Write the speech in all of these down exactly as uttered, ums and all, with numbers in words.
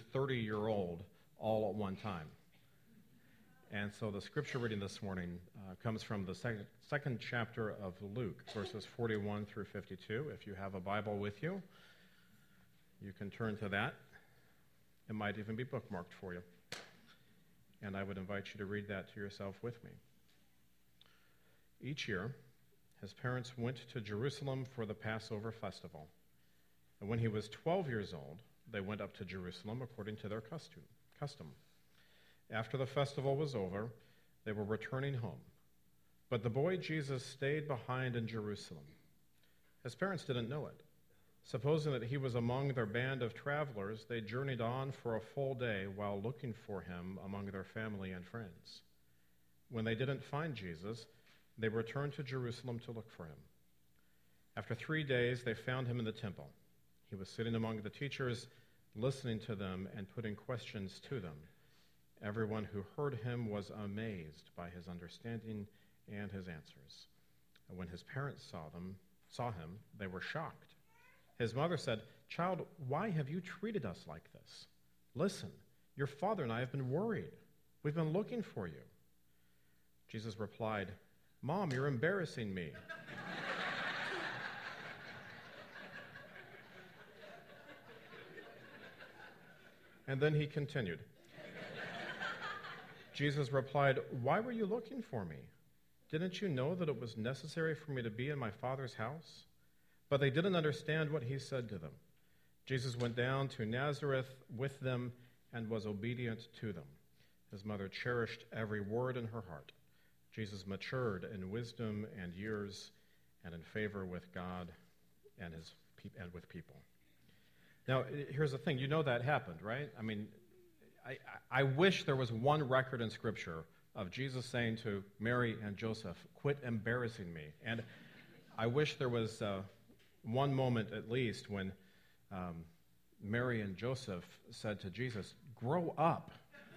thirty-year-old all at one time. And so the scripture reading this morning uh, comes from the second, second chapter of Luke, verses forty-one through fifty-two. If you have a Bible with you, you can turn to that. It might even be bookmarked for you. And I would invite you to read that to yourself with me. Each year, his parents went to Jerusalem for the Passover festival. And when he was twelve years old, they went up to Jerusalem according to their custom. custom. After the festival was over, they were returning home. But the boy Jesus stayed behind in Jerusalem. His parents didn't know it. Supposing that he was among their band of travelers, they journeyed on for a full day while looking for him among their family and friends. When they didn't find Jesus, they returned to Jerusalem to look for him. After three days, they found him in the temple. He was sitting among the teachers, listening to them and putting questions to them. Everyone who heard him was amazed by his understanding and his answers. And when his parents saw them, saw him, they were shocked. His mother said, "Child, why have you treated us like this? Listen, your father and I have been worried. We've been looking for you." Jesus replied, "Mom, you're embarrassing me." And then he continued. Jesus replied, "Why were you looking for me? Didn't you know that it was necessary for me to be in my Father's house?" But they didn't understand what he said to them. Jesus went down to Nazareth with them and was obedient to them. His mother cherished every word in her heart. Jesus matured in wisdom and years and in favor with God and his pe- and with people. Now, here's the thing. You know that happened, right? I mean, I, I wish there was one record in Scripture of Jesus saying to Mary and Joseph, "Quit embarrassing me." And I wish there was uh, one moment at least when um, Mary and Joseph said to Jesus, "Grow up."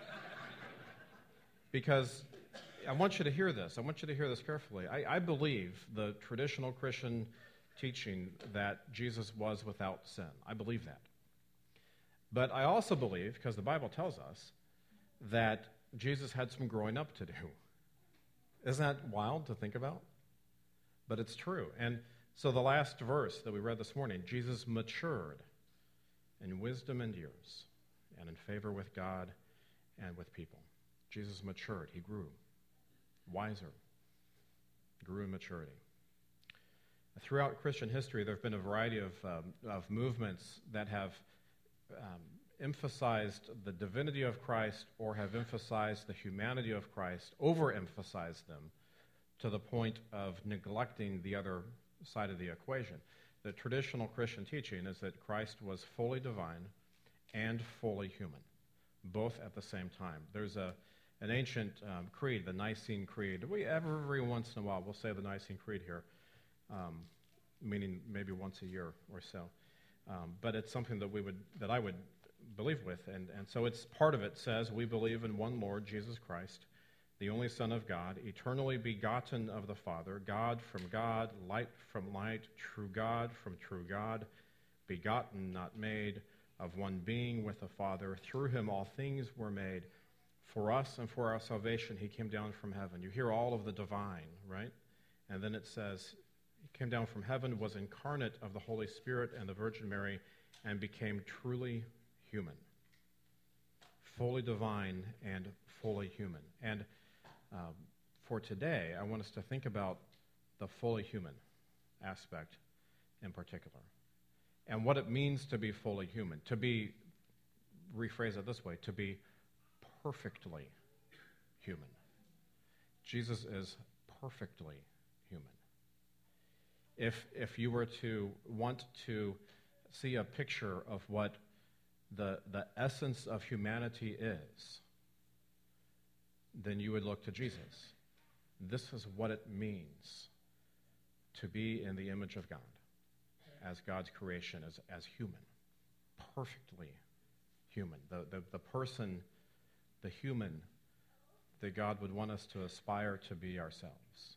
Because I want you to hear this. I want you to hear this carefully. I, I believe the traditional Christian teaching that Jesus was without sin. I believe that. But I also believe, because the Bible tells us, that Jesus had some growing up to do. Isn't that wild to think about? But it's true. And so the last verse that we read this morning, Jesus matured in wisdom and years and in favor with God and with people. Jesus matured. He grew wiser, grew in maturity. Throughout Christian history, there have been a variety of, um, of movements that have um, emphasized the divinity of Christ or have emphasized the humanity of Christ, overemphasized them to the point of neglecting the other side of the equation. The traditional Christian teaching is that Christ was fully divine and fully human, both at the same time. There's a an ancient um, creed, the Nicene Creed. We every once in a while we'll say the Nicene Creed here, um, meaning maybe once a year or so. Um, but it's something that we would that I would believe with, and and so it's part of it says we believe in one Lord Jesus Christ, the only Son of God, eternally begotten of the Father, God from God, light from light, true God from true God, begotten, not made, of one being with the Father. Through him all things were made. For us and for our salvation, he came down from heaven. You hear all of the divine, right? And then it says, he came down from heaven, was incarnate of the Holy Spirit and the Virgin Mary, and became truly human. Fully divine and fully human. And um, for today, I want us to think about the fully human aspect in particular, and what it means to be fully human. To be, rephrase it this way, to be perfectly human. Jesus is perfectly human. If if you were to want to see a picture of what the the essence of humanity is, then you would look to Jesus. This is what it means to be in the image of God, as God's creation, as, as human, perfectly human. The, the, the person, the human that God would want us to aspire to be ourselves.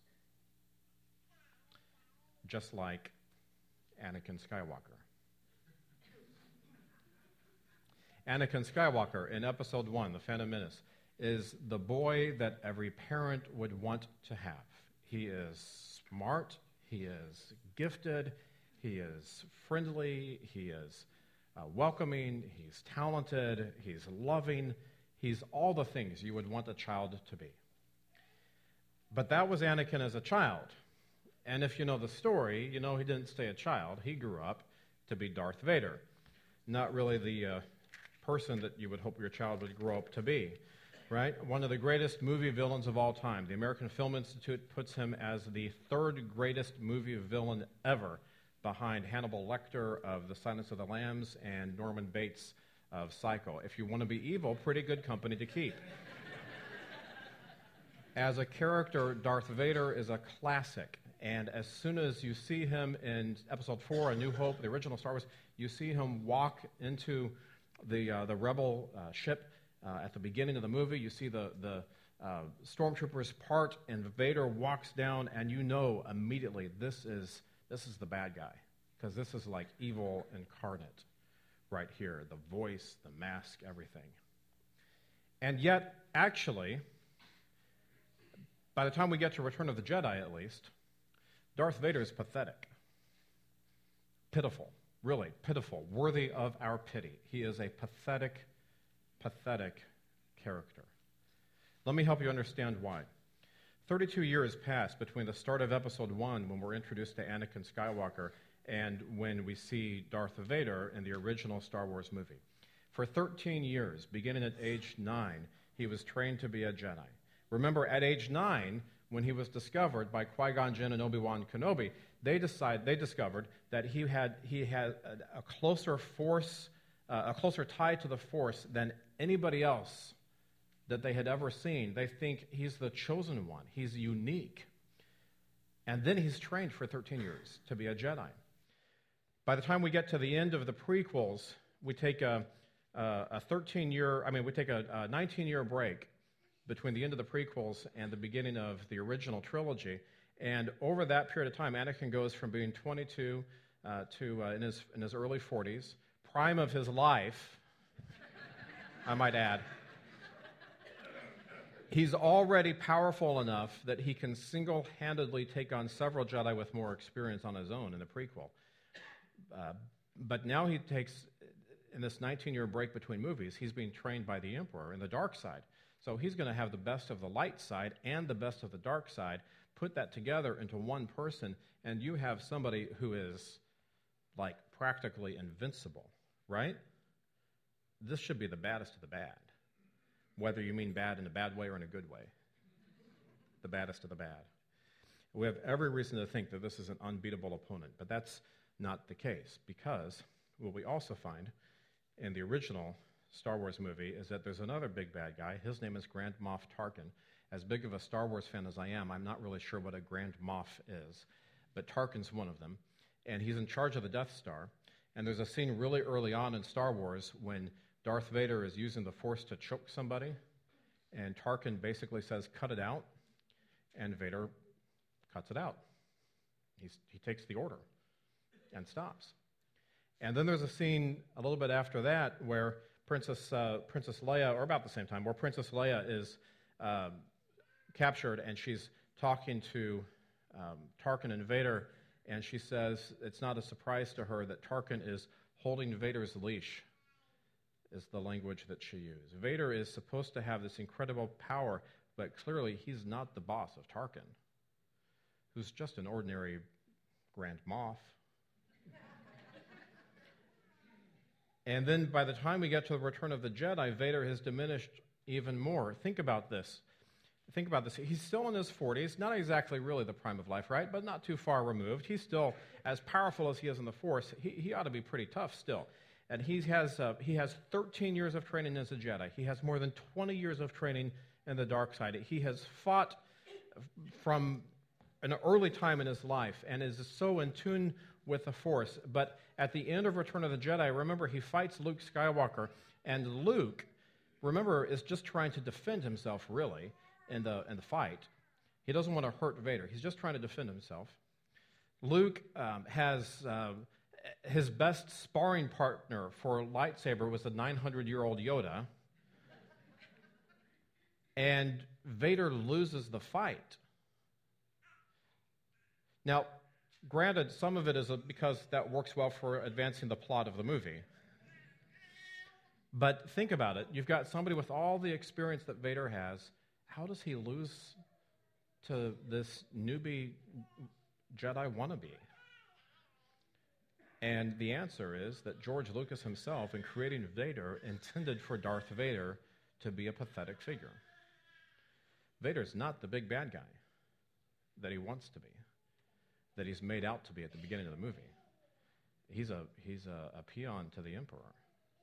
Just like Anakin Skywalker. Anakin Skywalker in Episode one, The Phantom Menace, is the boy that every parent would want to have. He is smart, he is gifted, he is friendly, he is uh, welcoming, he's talented, he's loving, he's all the things you would want a child to be. But that was Anakin as a child. And if you know the story, you know he didn't stay a child. He grew up to be Darth Vader. Not really the uh, person that you would hope your child would grow up to be, right? One of the greatest movie villains of all time. The American Film Institute puts him as the third greatest movie villain ever, behind Hannibal Lecter of The Silence of the Lambs and Norman Bates of Psycho. If you want to be evil, pretty good company to keep. As a character, Darth Vader is a classic. And as soon as you see him in Episode four, A New Hope, the original Star Wars, you see him walk into the uh, the rebel uh, ship uh, at the beginning of the movie. You see the, the uh, stormtroopers part, and Vader walks down, and you know immediately this is this is the bad guy, because this is like evil incarnate right here. The voice, the mask, everything. And yet, actually, by the time we get to Return of the Jedi, at least, Darth Vader is pathetic, pitiful, really pitiful, worthy of our pity. He is a pathetic, pathetic character. Let me help you understand why. thirty-two years passed between the start of Episode one, when we're introduced to Anakin Skywalker, and when we see Darth Vader in the original Star Wars movie. For thirteen years, beginning at age nine, he was trained to be a Jedi. Remember, at age nine, when he was discovered by Qui-Gon Jinn and Obi-Wan Kenobi, they decide they discovered that he had he had a, a closer force, uh, a closer tie to the Force than anybody else that they had ever seen. They think he's the chosen one. He's unique. And then he's trained for thirteen years to be a Jedi. By the time we get to the end of the prequels, we take a a thirteen-year, I mean, we take a, a nineteen-year break between the end of the prequels and the beginning of the original trilogy. And over that period of time, Anakin goes from being twenty-two uh, to uh, in his in his early forties, prime of his life, I might add. He's already powerful enough that he can single-handedly take on several Jedi with more experience on his own in the prequel. Uh, but now he takes, in this nineteen-year break between movies, he's being trained by the Emperor in the dark side. So he's going to have the best of the light side and the best of the dark side, put that together into one person, and you have somebody who is, like, practically invincible, right? This should be the baddest of the bad, whether you mean bad in a bad way or in a good way. The baddest of the bad. We have every reason to think that this is an unbeatable opponent, but that's not the case, because what we also find in the original Star Wars movie is that there's another big bad guy. His name is Grand Moff Tarkin. As big of a Star Wars fan as I am, I'm not really sure what a Grand Moff is, but Tarkin's one of them, and he's in charge of the Death Star. And there's a scene really early on in Star Wars when Darth Vader is using the Force to choke somebody, and Tarkin basically says, "Cut it out," and Vader cuts it out. He's, he takes the order and stops. And then there's a scene a little bit after that where Princess uh, Princess Leia, or about the same time, where Princess Leia is um, captured, and she's talking to um, Tarkin and Vader, and she says it's not a surprise to her that Tarkin is holding Vader's leash, is the language that she used. Vader is supposed to have this incredible power, but clearly he's not the boss of Tarkin, who's just an ordinary Grand Moff. And then by the time we get to the Return of the Jedi, Vader has diminished even more. Think about this. Think about this. He's still in his forties, not exactly really the prime of life, right? But not too far removed. He's still as powerful as he is in the Force. He, he ought to be pretty tough still. And he has, uh, he has thirteen years of training as a Jedi. He has more than twenty years of training in the dark side. He has fought from an early time in his life and is so in tune with the Force. But at the end of Return of the Jedi, remember, he fights Luke Skywalker, and Luke, remember, is just trying to defend himself, really, in the in the fight. He doesn't want to hurt Vader. He's just trying to defend himself. Luke um, has uh, his best sparring partner for a lightsaber was a nine hundred year old Yoda. And Vader loses the fight. Now, granted, some of it is because that works well for advancing the plot of the movie. But think about it. You've got somebody with all the experience that Vader has. How does he lose to this newbie Jedi wannabe? And the answer is that George Lucas himself, in creating Vader, intended for Darth Vader to be a pathetic figure. Vader's not the big bad guy that he wants to be, that he's made out to be at the beginning of the movie. He's a, he's a, a peon to the Emperor.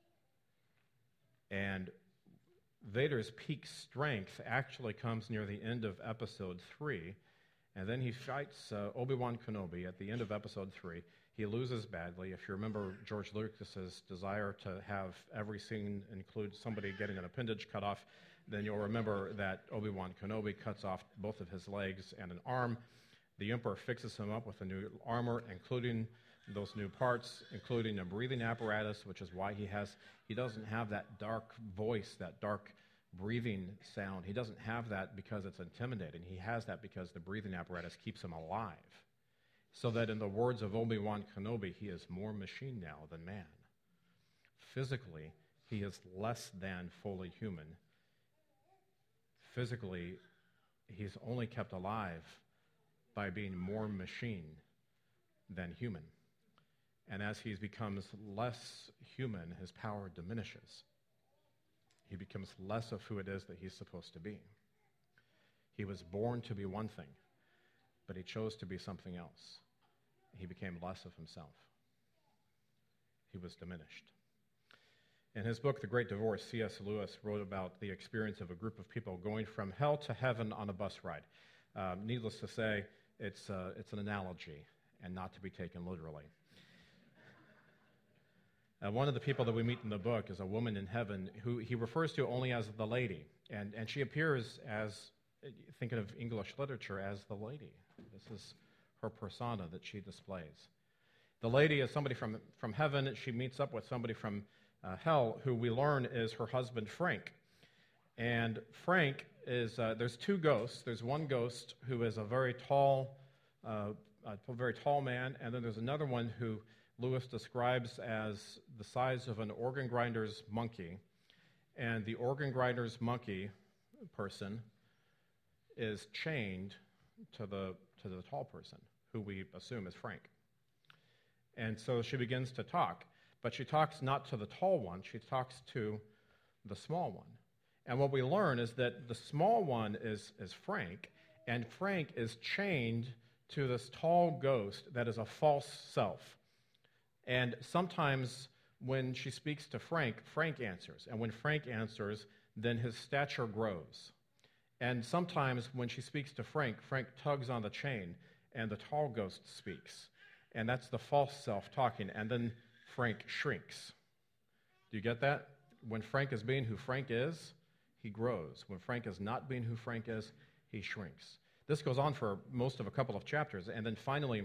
And Vader's peak strength actually comes near the end of Episode three, and then he fights uh, Obi-Wan Kenobi at the end of Episode three. He loses badly. If you remember George Lucas's desire to have every scene include somebody getting an appendage cut off, then you'll remember that Obi-Wan Kenobi cuts off both of his legs and an arm. The Emperor fixes him up with a new armor, including those new parts, including a breathing apparatus, which is why he has, he doesn't have that dark voice, that dark breathing sound. He doesn't have that because it's intimidating. He has that because the breathing apparatus keeps him alive. So that in the words of Obi-Wan Kenobi, he is more machine now than man. Physically, he is less than fully human. Physically, he's only kept alive by being more machine than human. And as he becomes less human, his power diminishes. He becomes less of who it is that he's supposed to be. He was born to be one thing, but he chose to be something else. He became less of himself. He was diminished. In his book, The Great Divorce, C S Lewis wrote about the experience of a group of people going from hell to heaven on a bus ride. Um, needless to say, it's, uh, it's an analogy and not to be taken literally. Uh, one of the people that we meet in the book is a woman in heaven who he refers to only as the lady, and, and she appears as, thinking of English literature, as the lady. This is her persona that she displays. The lady is somebody from, from heaven. She meets up with somebody from uh, hell, who we learn is her husband, Frank. And Frank is, uh, there's two ghosts. There's one ghost who is a very tall, uh, a very tall man, and then there's another one who Lewis describes as the size of an organ grinder's monkey. And the organ grinder's monkey person is chained to the, to the tall person, who we assume is Frank. And so she begins to talk, but she talks not to the tall one, she talks to the small one. And what we learn is that the small one is, is Frank, and Frank is chained to this tall ghost that is a false self. And sometimes when she speaks to Frank, Frank answers. And when Frank answers, then his stature grows. And sometimes when she speaks to Frank, Frank tugs on the chain, and the tall ghost speaks. And that's the false self talking. And then Frank shrinks. Do you get that? When Frank is being who Frank is, he grows. When Frank is not being who Frank is, he shrinks. This goes on for most of a couple of chapters. And then finally,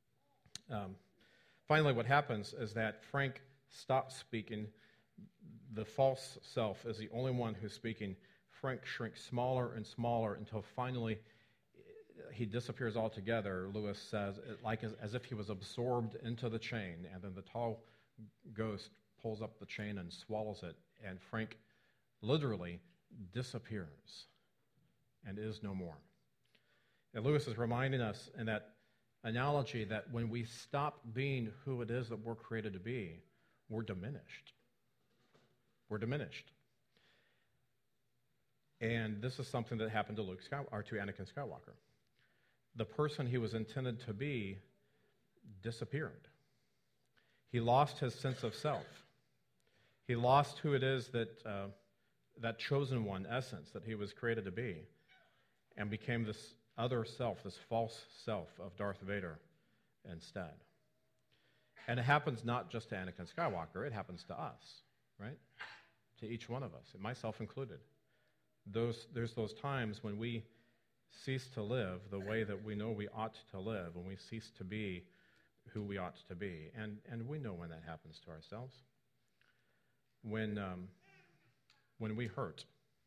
um, finally what happens is that Frank stops speaking. The false self is the only one who's speaking. Frank shrinks smaller and smaller until finally he disappears altogether, Lewis says, like as, as if he was absorbed into the chain, and then the tall ghost pulls up the chain and swallows it, and Frank literally disappears and is no more. And Lewis is reminding us in that analogy that when we stop being who it is that we're created to be, we're diminished. We're diminished. And this is something that happened to Luke Sky, or to Anakin Skywalker. The person he was intended to be disappeared. He lost his sense of self. He lost who it is that uh, that chosen one essence that he was created to be, and became this other self, this false self of Darth Vader instead. And it happens not just to Anakin Skywalker, it happens to us, right? To each one of us, myself included. Those, there's those times when we cease to live the way that we know we ought to live, when we cease to be who we ought to be. And, and we know when that happens to ourselves. When, um, when we hurt,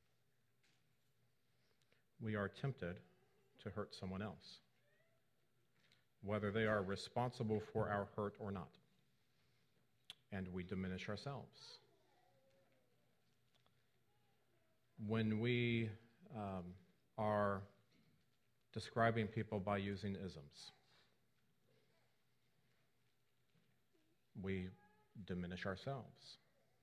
we are tempted to hurt someone else, whether they are responsible for our hurt or not. And we diminish ourselves. When we um, are describing people by using isms, we diminish ourselves.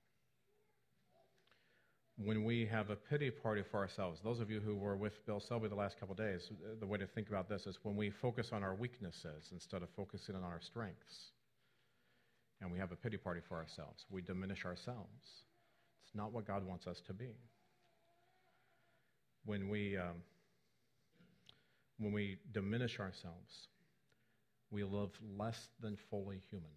When we have a pity party for ourselves, those of you who were with Bill Selby the last couple of days, the way to think about this is when we focus on our weaknesses instead of focusing on our strengths, and we have a pity party for ourselves, we diminish ourselves. It's not what God wants us to be. When we um, when we diminish ourselves, we live less than fully human.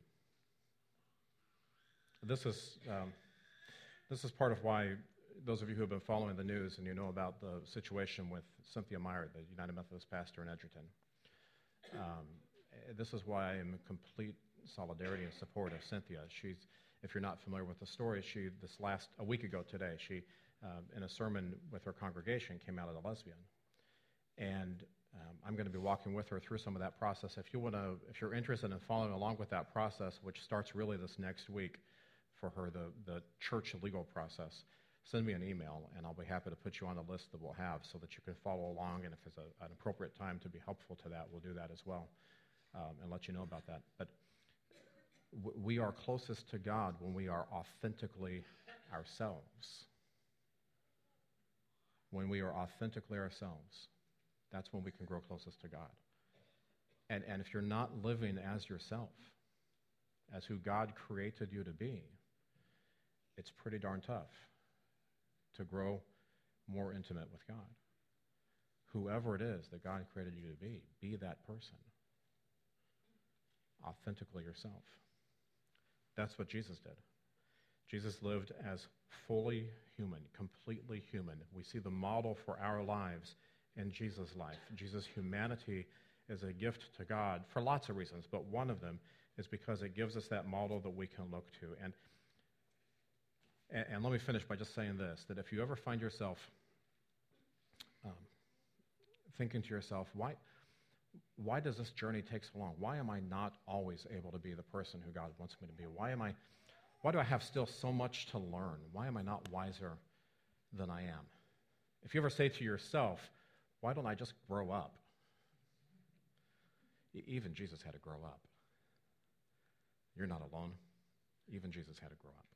This is um, this is part of why those of you who have been following the news and you know about the situation with Cynthia Meyer, the United Methodist pastor in Edgerton. Um, this is why I am in complete solidarity and support of Cynthia. She's, if you're not familiar with the story, she this last a week ago today, she uh, in a sermon with her congregation came out as a lesbian, and um, I'm going to be walking with her through some of that process. If you want to, if you're interested in following along with that process, which starts really this next week for her, the the church legal process, send me an email, and I'll be happy to put you on the list that we'll have so that you can follow along, and if there's a, an appropriate time to be helpful to that, we'll do that as well, um, and let you know about that. But w- we are closest to God when we are authentically ourselves. When we are authentically ourselves, that's when we can grow closest to God. And, and if you're not living as yourself, as who God created you to be, it's pretty darn tough to grow more intimate with God. Whoever it is that God created you to be, be that person. Authentically yourself. That's what Jesus did. Jesus lived as fully human, completely human. We see the model for our lives in Jesus' life. Jesus' humanity is a gift to God for lots of reasons, but one of them is because it gives us that model that we can look to. And And, and let me finish by just saying this, that if you ever find yourself um, thinking to yourself, why, why does this journey take so long? Why am I not always able to be the person who God wants me to be? Why am I, why do I have still so much to learn? Why am I not wiser than I am? If you ever say to yourself, why don't I just grow up? Even Jesus had to grow up. You're not alone. Even Jesus had to grow up.